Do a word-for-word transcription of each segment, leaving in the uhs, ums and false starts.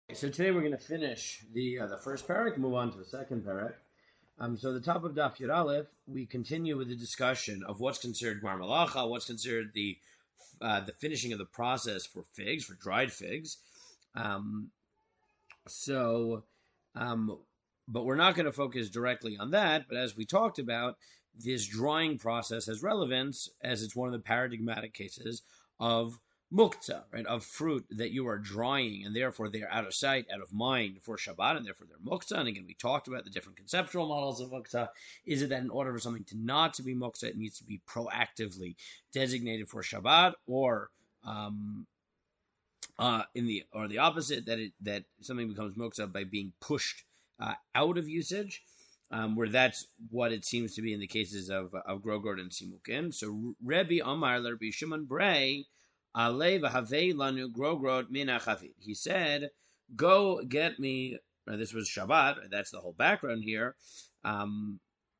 So today we're going to finish the uh, the first parak and move on to the second parak. Um, so the top of Daf Yud Aleph, we continue with the discussion of what's considered Gmar Malacha, what's considered the uh, the finishing of the process for figs, for dried figs. Um, so, um, but we're not going to focus directly on that. But as we talked about, this drying process has relevance as it's one of the paradigmatic cases of muktzah, right, of fruit that you are drying, and therefore they are out of sight, out of mind for Shabbat, and therefore they're muktzah. And again, we talked about the different conceptual models of muktzah. Is it that in order for something to not to be muktzah, it needs to be proactively designated for Shabbat, or um, uh, in the or the opposite, that it that something becomes muktzah by being pushed uh, out of usage? Um, where that's what it seems to be in the cases of of Grogord and Simukin. So Rebbe Amar Rabbi Shimon Brei Ale v'havei lanu grogrod min hachavit. He said, "Go get me." Uh, this was Shabbat. That's the whole background here. Um,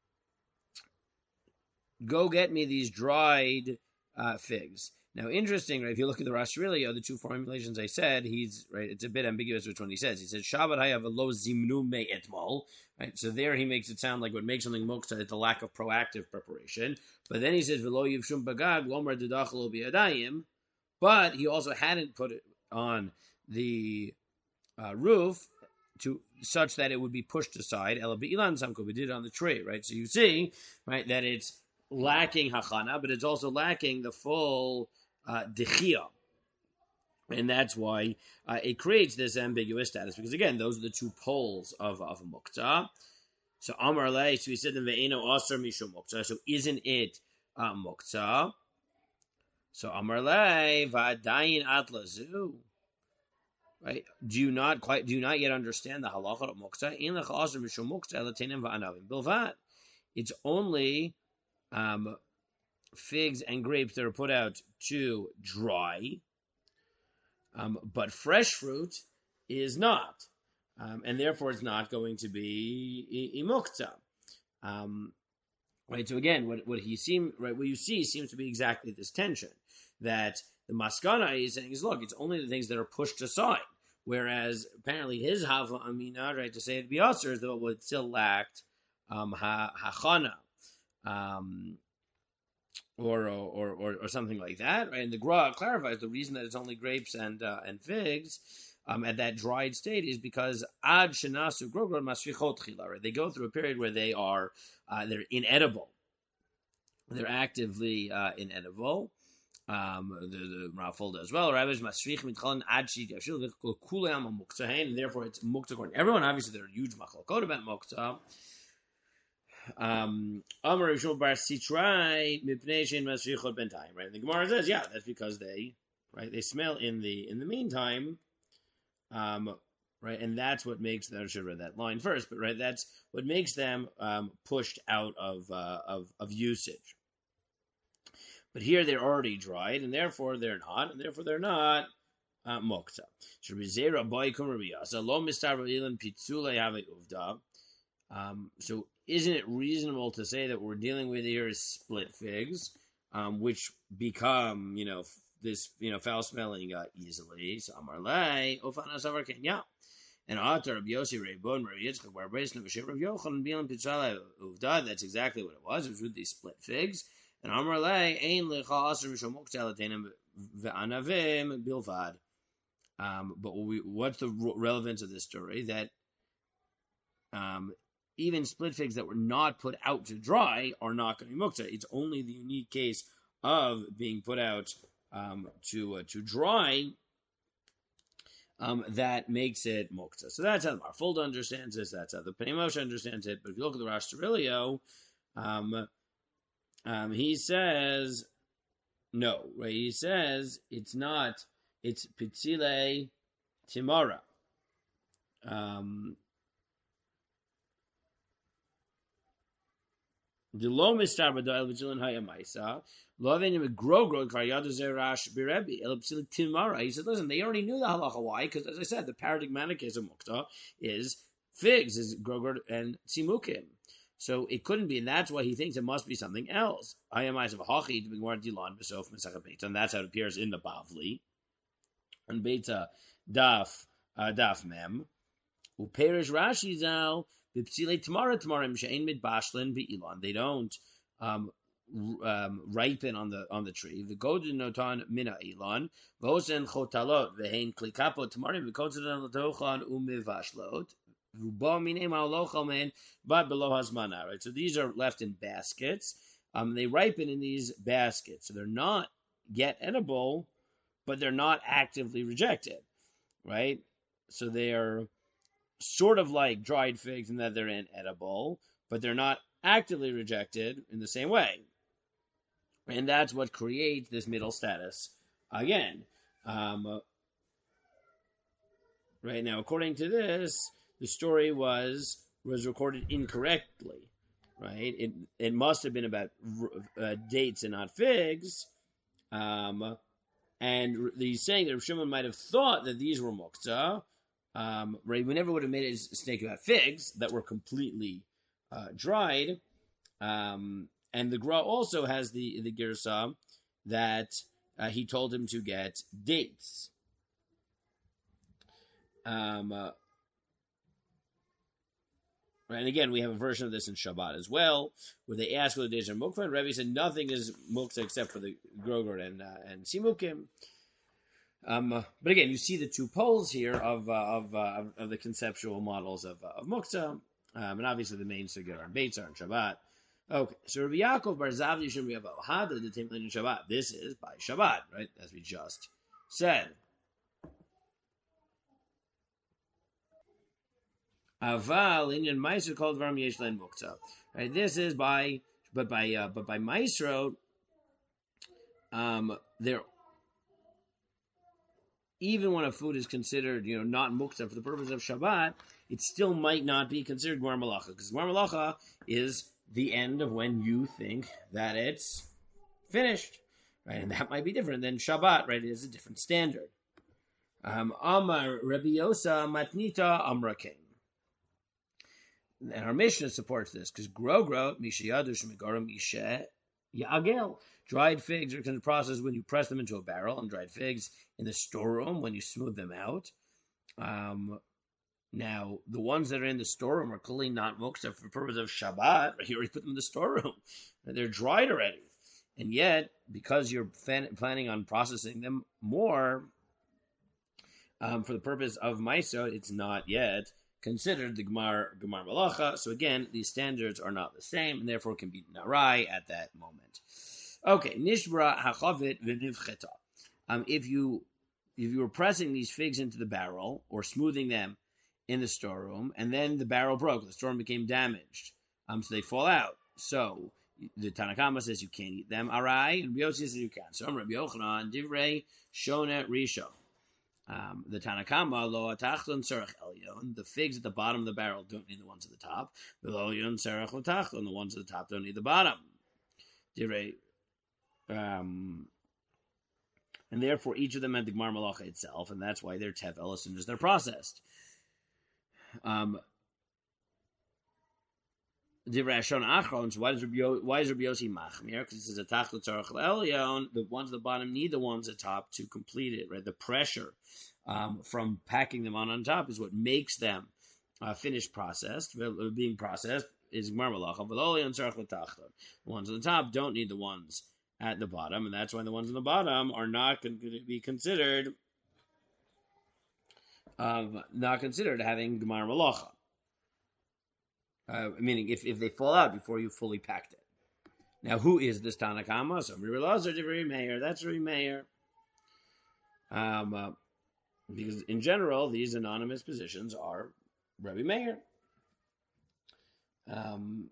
Go get me these dried uh, figs. Now, interesting, right? If you look at the Rosh Hashanah, the two formulations I said, he's right. It's a bit ambiguous which one he says. He says Shabbat hayav lo zimnu me etmol. Right. So there he makes it sound like what makes something muktzah is the lack of proactive preparation. But then he says v'lo yivshum bagag lomer dedachlo biyadayim. But he also hadn't put it on the uh, roof to such that it would be pushed aside. Ela be'ilan samko, we did it on the tree, right? So you see, right, that it's lacking hachana, but it's also lacking the full uh, dechia. And that's why uh, it creates this ambiguous status, because again, those are the two poles of, of muktzah. So Amar Lei, so he said, Ve'eno Aser Mishum Muktzah. So isn't it uh, muktzah? So Amar Lei, Va'adayin Ad Lazu. Right? Do you not quite do you not yet understand the halacha of muktzah? In lecha Aser Mishum Muktzah Latenim Va'anavim Bilvad. It's only um, figs and grapes that are put out to dry. Um, but fresh fruit is not, um, and therefore it's not going to be imukta. Um, right. So again, what what he seem right what you see seems to be exactly this tension that the maskana is saying is look, it's only the things that are pushed aside, whereas apparently his hava amina, right, to say it be usher is that what still lacked um, ha hachana. Um, Or, or or or something like that, right? And the Gra clarifies the reason that it's only grapes and uh, and figs um, at that dried state is because ad shenasu grogrod masfichot chila, right? They go through a period where they are uh, they're inedible, they're actively uh, inedible. Um, the, the Rafalda as well. Rabbi's masfich mitchalan ad shi yashil v'kulam muktzah, and therefore it's muktzah. Everyone obviously there are huge machlokot about muktzah. Um, Amar Rishon Bar Sitrai Mipnei Shein Masrichot Bentayim. Right, and the Gemara says, yeah, that's because they, right, they smell in the in the meantime, um, right, and that's what makes them. I should have read that line first, but right, that's what makes them um, pushed out of uh, of of usage. But here they're already dried, and therefore they're not, and therefore they're not uh, mokta. Shabizera boy kum rabiyasa lo mistar ilan pitzulei have uvda. Um, so isn't it reasonable to say that what we're dealing with here is split figs, um, which become, you know, this, you know, foul smelling uh, easily? So Amarlei, Ofana Savar Kenya. And Atar of Yossi Reibon, Yitzchak, where Bracelet of Ship of Yochanan, Bilan Pitzala Uvda, that's exactly what it was. It was with these split figs. And Amarlei, Ein Lecha Asr Mishomokzalatenim Ve'anavim Bilvad. Um, but what we, what's the relevance of this story? That um, even split figs that were not put out to dry are not going to be muktzah. It's only the unique case of being put out um, to uh, to dry um, that makes it muktzah. So that's how the Marfolda understands this. That's how the Pnei Moshe understands it. But if you look at the Rosh Hashanah, um, um, he says no. Right? He says it's not. It's pitzile timara. Um, The low mistar b'doel v'jilin hayamaisa loving him grogrod karyad zerash birebi elipsil timara. He said, listen, they already knew the halacha. Why? Because as I said, the paradigmatic case of mukta is figs, is grogrod and simukim. So it couldn't be, and that's why he thinks it must be something else. Hayamaisa v'hachi to b'gmar dilan b'sof mesachat beita, and that's how it appears in the Bavli. And Beita Daf uh, Daf Mem. Uperish Rashi Zal Bipsile Tamara Tamarim Shein Mid Bashlin Beilon. They don't um, um, ripen on the on the tree. The Godin Notan Mina Elon Vosen Chotalot Vehein Klikapo Tamarim Vikotan Latochan Umivashlot Ruba Mine Malochal Men But below Hasmana. Right. So these are left in baskets. Um, they ripen in these baskets, so they're not yet edible, but they're not actively rejected. Right. So they are sort of like dried figs in that they're inedible, but they're not actively rejected in the same way. And that's what creates this middle status again. Um, right now, according to this, the story was was recorded incorrectly. Right? It it must have been about uh, dates and not figs. Um, and he's saying that Rav Shimon might have thought that these were muktzah. Um, right, we never would have made a snake about figs that were completely uh, dried. Um, and the Gra also has the the girsa that uh, he told him to get dates. Um, uh, right, and again, we have a version of this in Shabbat as well, where they ask whether days are muktzah, and Rebbe said nothing is muktzah except for the grogor and uh, and simukim. Um, but again, you see the two poles here of uh, of, uh, of the conceptual models of uh, of muktzah, um, and obviously the main sugyar and beitz are in Shabbat. Okay, so Rabbi Yaakov Bar Zav Yishim Rabbi Hada the Timlin in Shabbat. This is by Shabbat, right? As we just said. Aval Inyan Meiser called Varm Yeshlen muktzah. Right, this is by but by uh, but by Maisro, um, they're. Even when a food is considered, you know, not muktzah for the purpose of Shabbat, it still might not be considered Gmar Malacha, because Gmar Malacha is the end of when you think that it's finished, right? And that might be different than Shabbat, right? It is a different standard. Um, Amar Rabbi Yosa Matnita Amra King. And our Mishnah supports this, because Grogro, Mishayadush Megarim Ishe Yagel. Dried figs are in the process when you press them into a barrel, and dried figs in the storeroom when you smooth them out. Um, now, the ones that are in the storeroom are clearly not muktzah for the purpose of Shabbat. You already put them in the storeroom. They're dried already. And yet, because you're fan- planning on processing them more um, for the purpose of Maiso, it's not yet considered the Gemar, Gemar Malacha. So again, these standards are not the same, and therefore can be Narai at that moment. Okay, Nishbra Hachavit V'nivcheta. Um, if you if you were pressing these figs into the barrel or smoothing them in the storeroom, and then the barrel broke, the storeroom became damaged, um, so they fall out. So the Tanakama says you can't eat them. Arai, and Rabbi Yossi says you can. So Rabbi Yochanan Divrei Shona Rishon. Um, the Tanakama lo atachton serach elyon. The figs at the bottom of the barrel don't need the ones at the top. The elyon serach l'tachton. The ones at the top don't need the bottom. Divrei. Um, and therefore, each of them had the Gmar Malacha itself, and that's why they're tevel as soon as they're processed. Um, Divrei Hashon Achron. So why does Rabbi why is Rabbi Yossi machmir? Because this is a tachlit tzarach elyon. The ones at the bottom need the ones at the top to complete it. Right, the pressure um, from packing them on on top is what makes them uh, finished processed, being processed. Is Gmar Malacha. The ones at the top don't need the ones at the bottom, and that's why the ones on the bottom are not going to be considered um, not considered having Gemar Malacha. Uh, meaning, if, if they fall out before you fully packed it. Now, who is this Tanakama? So, Rabbi Elazar, Rabbi Meir. That's Rabbi Meir. Um, uh, because in general, these anonymous positions are Rabbi Meir. Um.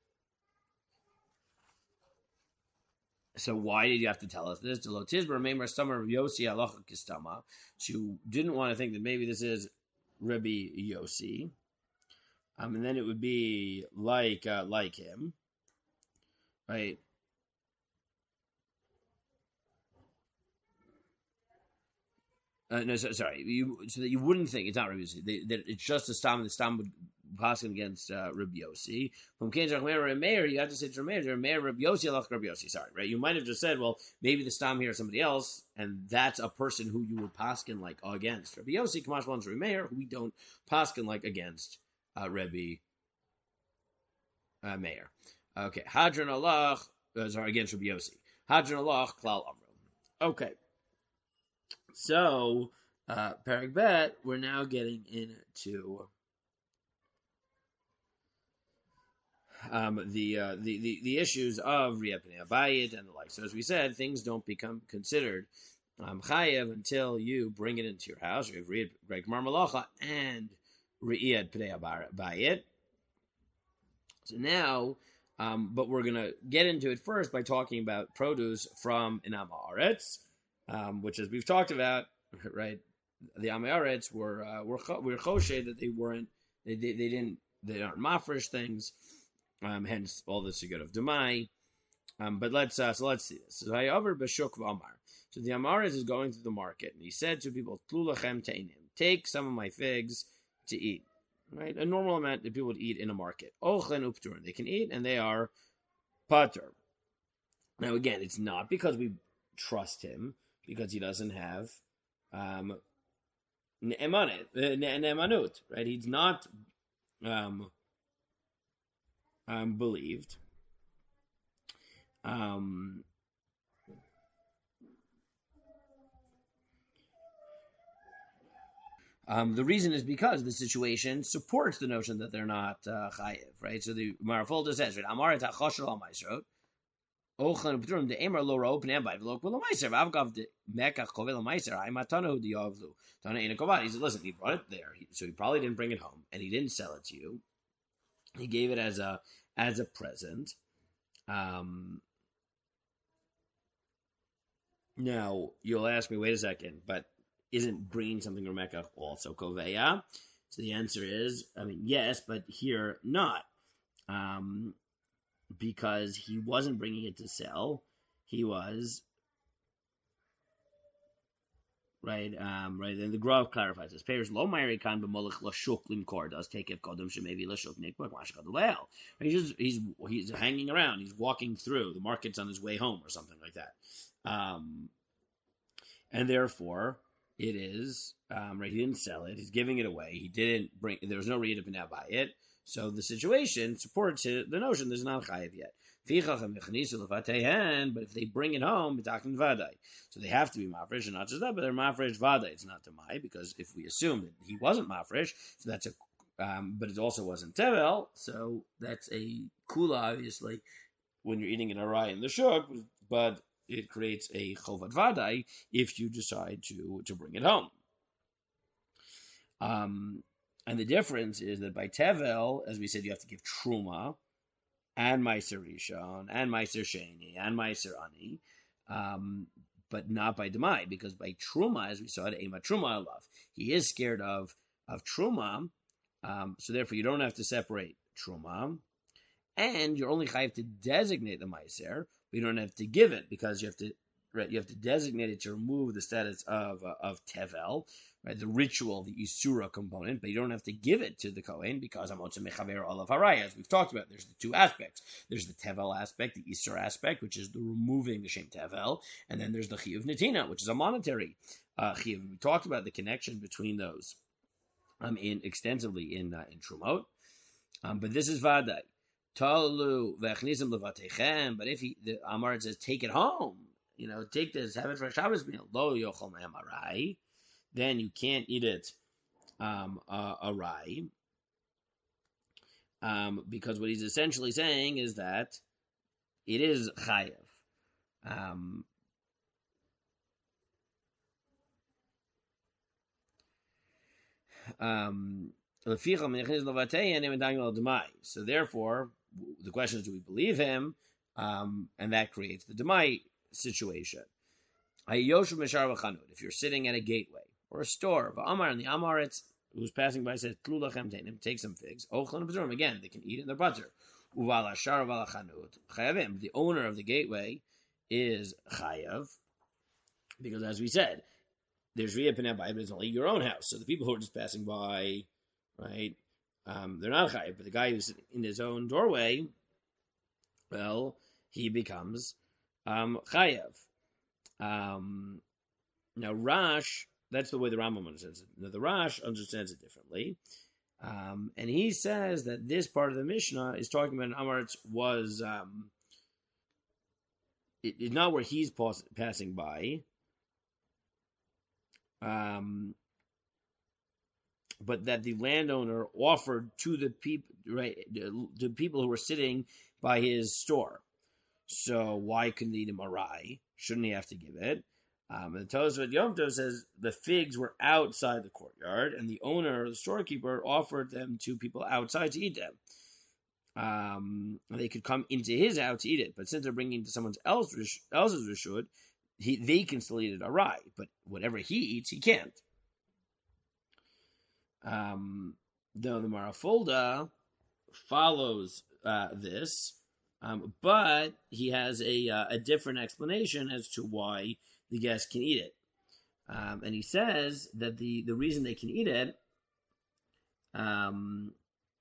So why did you have to tell us this? So you didn't want to think that maybe this is Rabbi Yossi, um, and then it would be like uh, like him, right? Uh, no, so, sorry, you so that you wouldn't think it's not Rabbi Yossi. They, that it's just a stam. The stam would passing against uh, Rabbi Yossi. From Kenjach Meir Meir, you have to say to Meir, Meir Rabbi Yossi, Alach Rabbi Yossi. Sorry, right? You might have just said, well, maybe the stam here is somebody else, and that's a person who you would paskin like against Rabbi Yossi. Kamash Lons Rabbi Meir, who we don't paskin like against uh, Rabbi uh, Meir. Okay, Hadron Allah, uh, sorry, against Rabbi Yossi. Hadron Allah, Klal Amro. Okay, so uh, Perek Bet, we're now getting into Um, the, uh, the the the issues of Riyat B'nei Abayit and the like. So as we said, things don't become considered um, chayev until you bring it into your house. You have Riyat B'nei Malacha and Riyat B'nei Abayit. So now, um, but we're gonna get into it first by talking about produce from an Am Haaretz, um, which, as we've talked about, right? The Am Haaretz were uh, were were choshe that they weren't they they, they didn't they aren't mafresh things. Um, hence, all the sugyot of Demai. Um, but let's uh, so let's see this. So Hayover b'shuk v'amar. So the Amaris is going through the market, and he said to people, "Tlu lachem teinim, take some of my figs to eat." Right, a normal amount that people would eat in a market. Ochlen upturin, they can eat, and they are pater. Now again, it's not because we trust him, because he doesn't have um, ne'emanut, right? He's not. Um, Um, believed. Um, um, the reason is because the situation supports the notion that they're not uh, chayiv, right? So the Marafolda says, right, Amar etachosher al ma'isrot, ochan upturim de emar lo ro pnei bay v'lo kol ma'isr v'avgav de mekach kovel ma'isr ay matanu diavlu tana ina kovad. He said, listen, he brought it there, he, so he probably didn't bring it home, and he didn't sell it to you. He gave it as a as a present. Um, now you'll ask me, wait a second, but isn't bringing something from Mecca also koveya? So the answer is, I mean, yes, but here not, um, because he wasn't bringing it to sell. He was. Right, um, right. And the Grove clarifies this. Payers lo ma'iri kan b'molech lashuk limkor does take it kodem shemevi lashuk nikbak mashkad leil. He's he's he's hanging around. He's walking through the market's on his way home or something like that, um, and therefore it is um, right. He didn't sell it. He's giving it away. He didn't bring. There was no read up and out by it. So the situation supports it, the notion there's not chayiv yet. But if they bring it home, so they have to be mafresh, and not just that, but they're mafresh vada. It's not demai, because if we assume that he wasn't mafresh, so that's a, um, but it also wasn't tevel, so that's a kula, obviously, when you're eating an arai in the shuk, but it creates a chovat vadai if you decide to to bring it home. Um, and the difference is that by tevel, as we said, you have to give truma, and Meiser Rishon, and Meiser Sheni, and Meiser Ani, um, but not by Demai, because by Truma, as we saw it, Ema Truma Alav, he is scared of, of Truma, um, so therefore you don't have to separate Truma, and you're only chayiv to designate the Meiser, but you don't have to give it, because you have to right, you have to designate it to remove the status of uh, of Tevel, right, the ritual, the Isura component, but you don't have to give it to the Kohen because Amotza Mechaver Olav Haraya, as we've talked about. There's the two aspects. There's the Tevel aspect, the Isur aspect, which is the removing the Shem Tevel, and then there's the Chiyuv Netina, which is a monetary uh, Chiyuv. We talked about the connection between those um, in extensively in uh, in Trumot, um, but this is Vadai. Talu Vechnizim Levatechem, but if he, the Amar says, take it home, you know, take this, have it for a Shabbos meal, Lo Yochol Me'amarai, then you can't eat it um, uh, arai, um, because what he's essentially saying is that it is chayev. Um, um, so therefore, the question is, do we believe him? Um, and that creates the demai situation. If you're sitting at a gateway or a store, Amar and the Amaretz who's passing by says, take some figs. Again, they can eat in their butter. The owner of the gateway is chayav, because as we said, there's riyah pnei bayit, but it's only your own house. So the people who are just passing by, right, um, they're not chayiv. But the guy who's in his own doorway, well, he becomes um, chayiv. Um, now, Rash, that's the way the Rambam understands it. Now, the Rash understands it differently. Um, and he says that this part of the Mishnah is talking about an Amaretz was um, it, it's not where he's pass, passing by, um, but that the landowner offered to the people, right, to people who were sitting by his store. So why couldn't he eat him a arai? Shouldn't he have to give it? Um, and the Tosafot Yom Tov says the figs were outside the courtyard, and the owner, the storekeeper, offered them to people outside to eat them. Um, they could come into his house to eat it, but since they're bringing it to someone else, else's reshut, he they can still eat it arai, but whatever he eats, he can't. Um, though the Marafulda follows uh, this, um, but he has a uh, a different explanation as to why the guests can eat it. Um, and he says that the, the reason they can eat it um,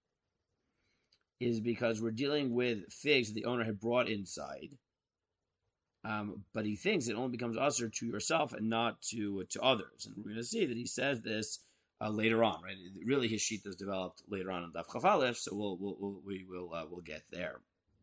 is because we're dealing with figs that the owner had brought inside. Um, but he thinks it only becomes usher to yourself and not to to others. And we're going to see that he says this uh, later on, right? Really, his sheet is developed later on in Daf Chaf Aleph, so we'll, we'll, we'll, we will uh, we'll get there.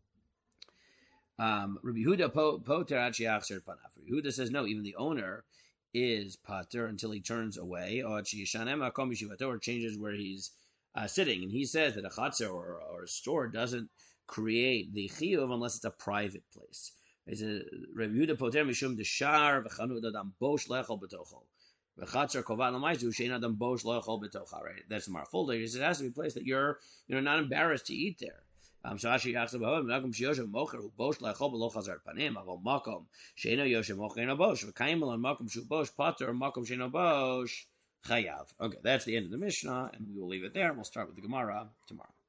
Um, Rabbi Yehuda poter ad she'achzer panav. Rabbi Yehuda says no, even the owner is pater until he turns away, or or changes where he's uh, sitting. And he says that a chatzar or, or a store doesn't create the chiyuv unless it's a private place. He says Rabbi Yehuda poter mishum deshar v'chanud adam bosh lechol betocho v'chatzar kovat l'maizu shein adam bosh lechol betocha. Right, that's the Marfolder. He says it has to be a place that you're you know not embarrassed to eat there. Um, so Ashi Yachzav Ha'odim Nakum Shiyoshem Mocher Hu Bosh La'Chol B'Lo Chazar Panim Aval Makom Sheino Yoshem Mocher Eno Bosh V'Kayim Alon Makom Shu Bosh Pater Makom Sheino Bosh Chayav. Okay, that's the end of the Mishnah, and we will leave it there. We'll start with the Gemara tomorrow.